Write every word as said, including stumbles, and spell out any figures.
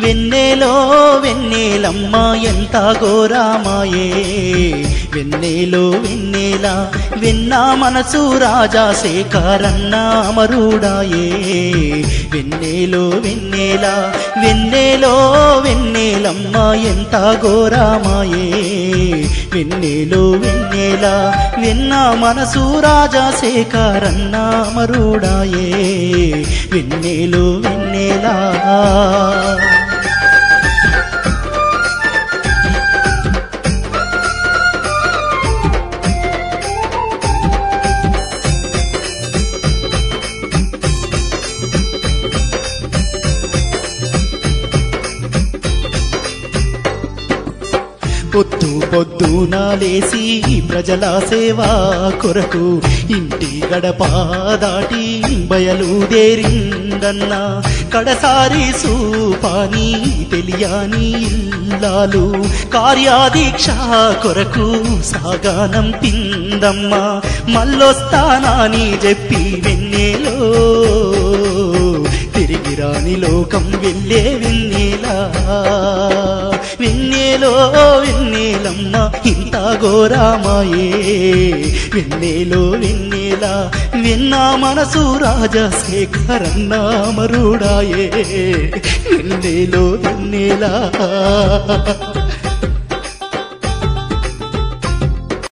వెన్నెలో వెన్నెలమ్మ ఎంత ఘోరమాయే వెన్నెలో వెన్నెల వెన్న మనసు రాజశేఖరన్న అమరుడాయే వెన్నెలో వెన్నెల వెన్నెలో వెన్నెలమ్మ ఎంత ఘోరమాయే వెన్నెలో వెన్నెల వెన్న మనసు రాజశేఖరన్న అమరుడాయే వెన్నెలో వెన్నెల పొద్దు పొద్దున లేసి ప్రజల సేవా కొరకు ఇంటి గడప దాటి బయలుదేరిందన్న కడసారి సూపాని తెలియని ఇల్లాలు కార్యాదీక్ష కొరకు సాగానం పిందమ్మ మళ్ళొస్తానని చెప్పి వెన్నెలో తిరిగి రాని లోకం వెళ్ళే వెన్నెలా వెన్నెలో వెన్నెలమ్మ ఇంత ఘోరమాయే వెన్నెలో వెన్నెల వెన్న మనసు రాజశేఖరన్న అమరుడాయే వెన్నెలో వెన్నెల